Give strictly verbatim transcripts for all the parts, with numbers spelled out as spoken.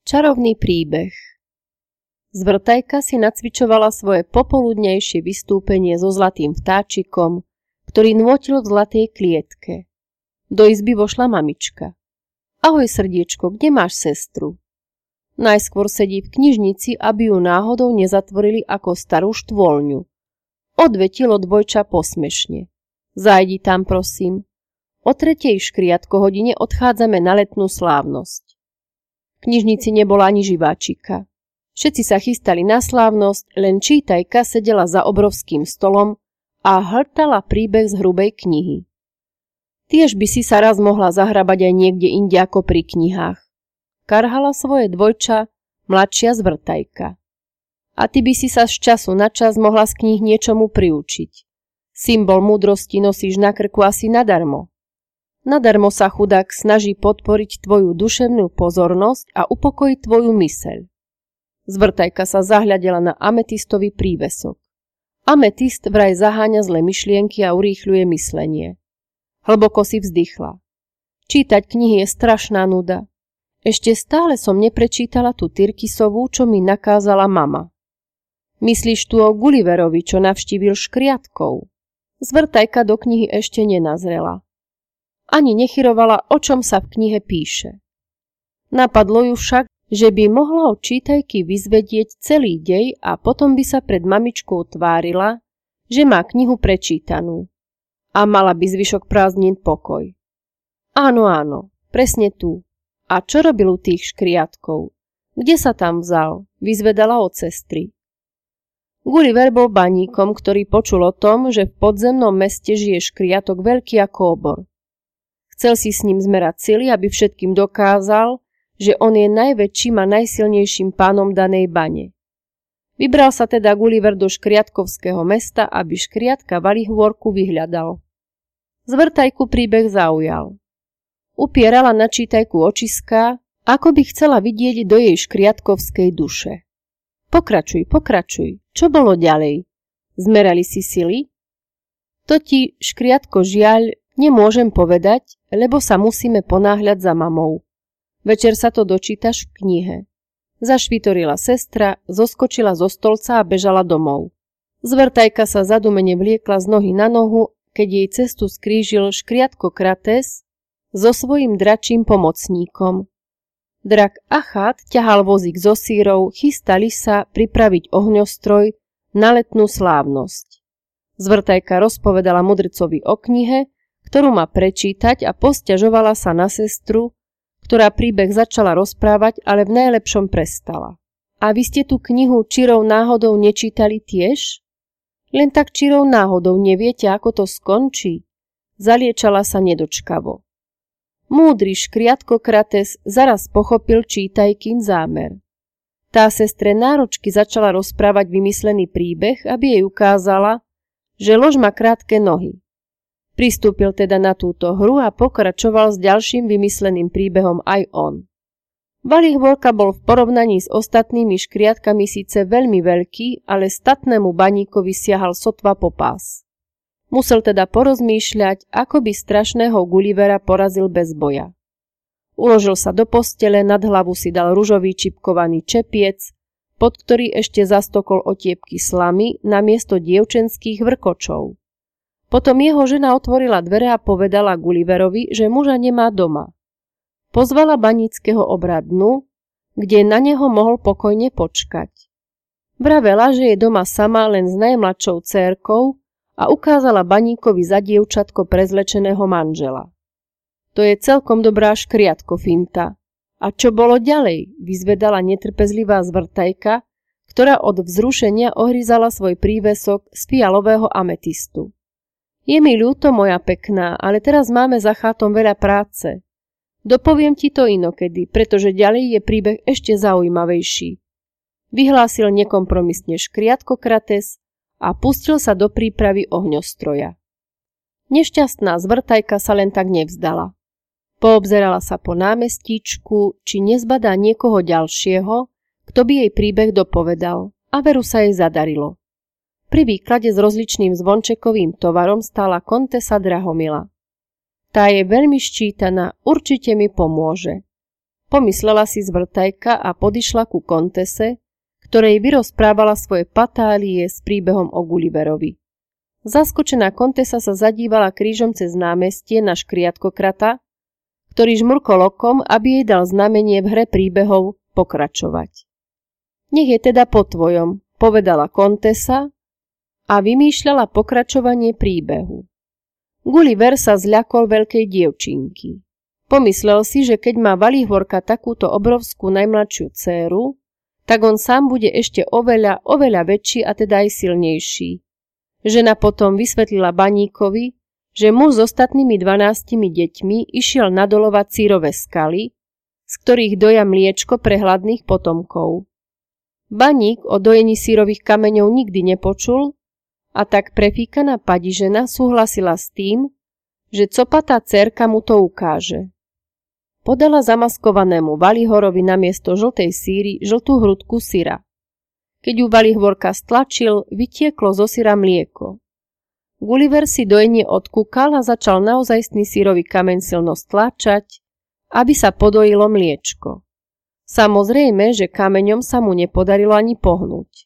Čarovný príbeh. Zvrtajka si nacvičovala svoje popoludnejšie vystúpenie so zlatým vtáčikom, ktorý nôtil v zlatej klietke. Do izby vošla mamička. Ahoj, srdiečko, kde máš sestru? Najskôr sedí v knižnici, aby ju náhodou nezatvorili ako starú štvoľňu. Odvetilo dvojča posmešne. Zajdi tam, prosím. O tretej škriatko hodine odchádzame na letnú slávnosť. V knižnici nebola ani živáčika. Všetci sa chystali na slávnosť, len čítajka sedela za obrovským stolom a hltala príbeh z hrubej knihy. Tiež by si sa raz mohla zahrabať aj niekde inde ako pri knihách. Karhala svoje dvojča, mladšia Zvrtajka. A ty by si sa z času na čas mohla z kníh niečomu priučiť. Symbol múdrosti nosíš na krku asi nadarmo. Nadarmo sa chudák snaží podporiť tvoju duševnú pozornosť a upokojiť tvoju myseľ. Zvrtajka sa zahľadela na ametistový prívesok. Ametist vraj zaháňa zlé myšlienky a urýchľuje myslenie. Hlboko si vzdychla. Čítať knihy je strašná nuda. Ešte stále som neprečítala tú Tyrkisovú, čo mi nakázala mama. Myslíš tu o Gulliverovi, čo navštívil škriatkov? Zvrtajka do knihy ešte nenazrela. Ani nechyrovala, o čom sa v knihe píše. Napadlo ju však, že by mohla od čítajky vyzvedieť celý dej a potom by sa pred mamičkou tvárila, že má knihu prečítanú. A mala by zvyšok prázdnin pokoj. Áno, áno, presne tu. A čo robil u tých škriatkov? Kde sa tam vzal? Vyzvedala od sestry. Gulliver bol baníkom, ktorý počul o tom, že v podzemnom meste žije škriatok veľký ako obor. Chcel si s ním zmerať sily, aby všetkým dokázal, že on je najväčším a najsilnejším pánom danej bane. Vybral sa teda Gulliver do škriatkovského mesta, aby škriatka Valihôrku vyhľadal. Zvrtajku príbeh zaujal. Upierala na čítajku očiská, ako by chcela vidieť do jej škriatkovskej duše. Pokračuj, pokračuj, čo bolo ďalej? Zmerali si sily? To ti, škriatko, žiaľ, nemôžem povedať, lebo sa musíme ponáhľať za mamou. Večer sa to dočítaš v knihe. Zašvitorila sestra, zoskočila zo stolca a bežala domov. Zvrtajka sa zadumene vliekla z nohy na nohu, keď jej cestu skrížil škriatko Krates so svojím dračím pomocníkom. Drak Achát ťahal vozík so sírov, chystali sa pripraviť ohňostroj na letnú slávnosť. Zvrtajka rozpovedala mudrcovi o knihe, ktorú má prečítať a posťažovala sa na sestru, ktorá príbeh začala rozprávať, ale v najlepšom prestala. A vy ste tú knihu čirou náhodou nečítali tiež? Len tak čirou náhodou neviete, ako to skončí? Zaliečala sa nedočkavo. Múdry škriatko Krates zaraz pochopil čítajkin zámer. Tá sestre náročky začala rozprávať vymyslený príbeh, aby jej ukázala, že lož má krátke nohy. Pristúpil teda na túto hru a pokračoval s ďalším vymysleným príbehom aj on. Valihôrka bol v porovnaní s ostatnými škriatkami síce veľmi veľký, ale statnému baníkovi siahal sotva po pás. Musel teda porozmýšľať, ako by strašného Gullivera porazil bez boja. Uložil sa do postele, nad hlavu si dal ružový čipkovaný čepiec, pod ktorý ešte zastokol otiepky slamy namiesto dievčenských vrkočov. Potom jeho žena otvorila dvere a povedala Gulliverovi, že muža nemá doma. Pozvala baníckeho obradnu, kde na neho mohol pokojne počkať. Vravela, že je doma sama len s najmladšou dcérkou a ukázala baníkovi za dievčatko prezlečeného manžela. To je celkom dobrá škriatko finta. A čo bolo ďalej? Vyzvedala netrpezlivá Zvrtajka, ktorá od vzrušenia ohryzala svoj prívesok z fialového ametistu. Je mi ľúto, moja pekná, ale teraz máme za chátom veľa práce. Dopoviem ti to inokedy, pretože ďalej je príbeh ešte zaujímavejší. Vyhlásil nekompromisne škriatko Krates a pustil sa do prípravy ohňostroja. Nešťastná Zvrtajka sa len tak nevzdala. Poobzerala sa po námestíčku, či nezbadá niekoho ďalšieho, kto by jej príbeh dopovedal, a veru sa jej zadarilo. Pri výklade s rozličným zvončekovým tovarom stála kontesa Drahomila. Tá je veľmi ščítaná, určite mi pomôže. Pomyslela si zvrtajka a podišla ku kontese, ktorej vyrozprávala svoje patálie s príbehom o Gulliverovi. Zaskočená kontesa sa zadívala krížom cez námestie na škriatkokrata, ktorý žmurkol okom, aby jej dal znamenie v hre príbehov pokračovať. Nech je teda po tvojom, povedala kontesa a vymýšľala pokračovanie príbehu. Gulliver sa zľakol veľkej dievčinky. Pomyslel si, že keď má Valihvorka takúto obrovskú najmladšiu dcéru, tak on sám bude ešte oveľa, oveľa väčší a teda aj silnejší. Žena potom vysvetlila baníkovi, že muž s ostatnými dvanástimi deťmi išiel nadolovať sírové skaly, z ktorých doja mliečko pre hladných potomkov. Baník o dojení sírových kameňov nikdy nepočul a tak prefíkaná padižena súhlasila s tým, že copatá dcérka mu to ukáže. Podala zamaskovanému Valihorovi namiesto žltej síry žltú hrudku syra. Keď ju Valihvorka stlačil, vytieklo zo syra mlieko. Gulliver si dojenie odkúkal a začal naozajstný sírový kameň silno stláčať, aby sa podojilo mliečko. Samozrejme, že kameňom sa mu nepodarilo ani pohnúť.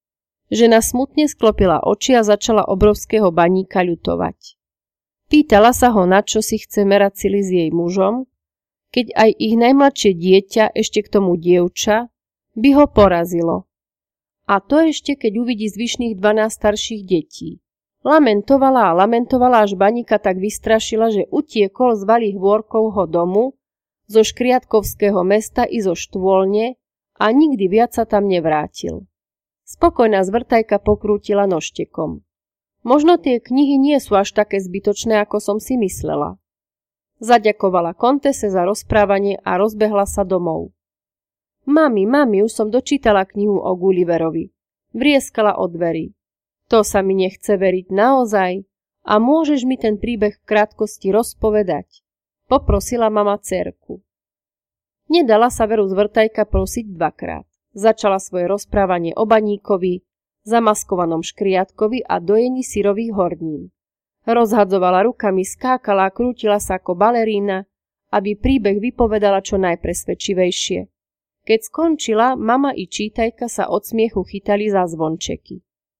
Žena smutne sklopila oči a začala obrovského baníka ľutovať. Pýtala sa ho, na čo si chce merať sily s jej mužom, keď aj ich najmladšie dieťa, ešte k tomu dievča, by ho porazilo. A to ešte, keď uvidí zvyšných dvanásť starších detí. Lamentovala a lamentovala, až baníka tak vystrašila, že utiekol z Valihvorkovho domu, zo škriatkovského mesta i zo štôlne a nikdy viac sa tam nevrátil. Spokojná zvrtajka pokrútila nožtekom. Možno tie knihy nie sú až také zbytočné, ako som si myslela. Zaďakovala kontese za rozprávanie a rozbehla sa domov. Mami, mami, už som dočítala knihu o Gulliverovi. Vrieskala od dverí. To sa mi nechce veriť naozaj. A môžeš mi ten príbeh v krátkosti rozpovedať? Poprosila mama dcérku. Nedala sa veru zvrtajka prosiť dvakrát. Začala svoje rozprávanie o baníkovi, zamaskovanom škriatkovi a dojení syrových hornín. Rozhadzovala rukami, skákala a krútila sa ako balerína, aby príbeh vypovedala čo najpresvedčivejšie. Keď skončila, mama i čítajka sa od smiechu chytali za zvončeky.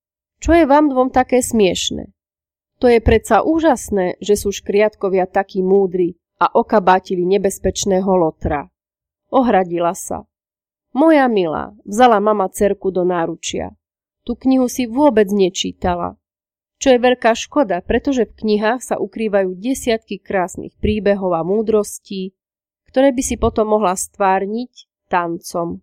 Čo je vám dvom také smiešne? To je predsa úžasné, že sú škriatkovia takí múdri a okabátili nebezpečného lotra. Ohradila sa. Moja milá, vzala mama dcerku do náručia. Tú knihu si vôbec nečítala. Čo je veľká škoda, pretože v knihách sa ukrývajú desiatky krásnych príbehov a múdrostí, ktoré by si potom mohla stvárniť tancom.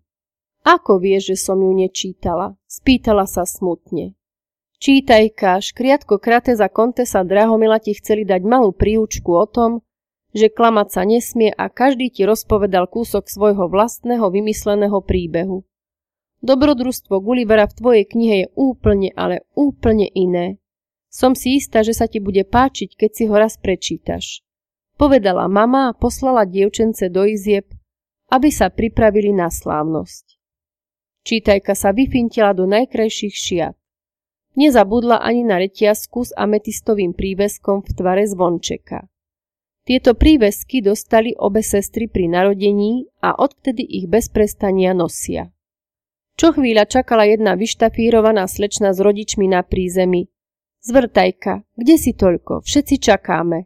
Ako vieš, že som ju nečítala? Spýtala sa smutne. Čítajka, škriatko Krateza kontesa Drahomila ti chceli dať malú príučku o tom, že klamať sa nesmie a každý ti rozpovedal kúsok svojho vlastného vymysleného príbehu. Dobrodružstvo Gullivera v tvojej knihe je úplne, ale úplne iné. Som si istá, že sa ti bude páčiť, keď si ho raz prečítaš. Povedala mama a poslala dievčence do izieb, aby sa pripravili na slávnosť. Čítajka sa vyfintila do najkrajších šiat. Nezabudla ani na reťazku s ametistovým príveskom v tvare zvončeka. Tieto prívesky dostali obe sestry pri narodení a odvtedy ich bez prestania nosia. Čo chvíľa čakala jedna vyštafírovaná slečna s rodičmi na prízemí. Zvrtajka, kde si toľko? Všetci čakáme.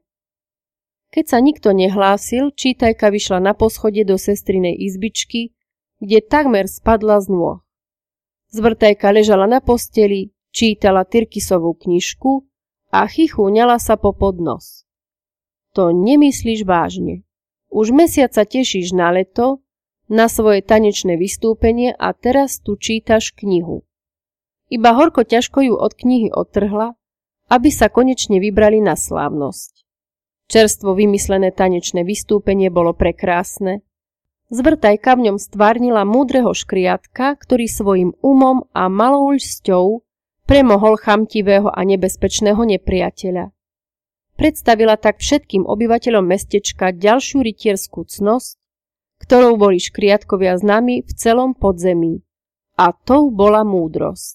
Keď sa nikto nehlásil, čítajka vyšla na poschodie do sestrinej izbičky, kde takmer spadla z nôh. Zvrtajka ležala na posteli, čítala Tyrkisovú knižku a chichúňala sa po podnos. To nemyslíš vážne. Už mesiac sa tešíš na leto, na svoje tanečné vystúpenie a teraz tu čítaš knihu. Iba horko ťažko ju od knihy odtrhla, aby sa konečne vybrali na slávnosť. Čerstvo vymyslené tanečné vystúpenie bolo prekrásne. Zvrtajka v ňom stvárnila múdreho škriatka, ktorý svojim umom a malou ľsťou premohol chamtivého a nebezpečného nepriateľa. Predstavila tak všetkým obyvateľom mestečka ďalšiu rytierskú cnosť, ktorou boli škriatkovia známi v celom podzemí. A tou bola múdrosť.